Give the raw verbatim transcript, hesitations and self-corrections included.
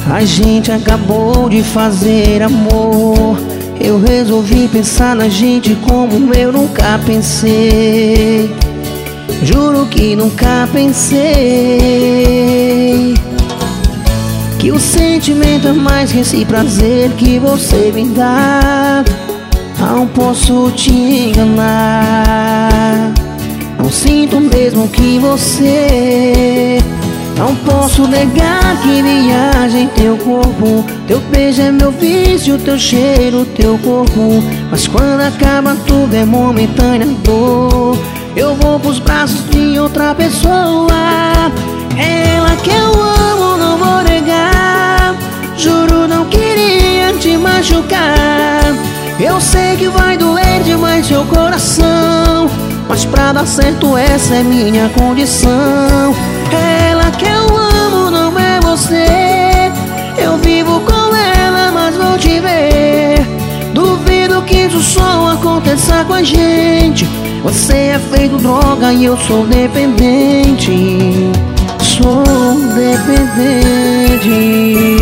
A gente acabou de fazer amor. Eu resolvi pensar na gente como eu nunca pensei. Juro que nunca pensei que o sentimento é mais que esse prazer que você me dá. Não posso te enganar, não sinto mesmo que você. Não posso negar que viaja em teu corpo. Teu beijo é meu vício, teu cheiro, teu corpo. Mas quando acaba tudo é momentânea dor. Eu vou pros braços de outra pessoa. É ela que eu amo, não vou negar. Juro, não queria te machucar. Eu sei que vai doer demais seu coração, mas pra dar certo essa é minha condição. É ela que eu amo, não é você. Eu vivo com ela, mas vou te ver. Duvido que isso só aconteça com a gente. Você é feito droga e eu sou dependente. Sou dependente.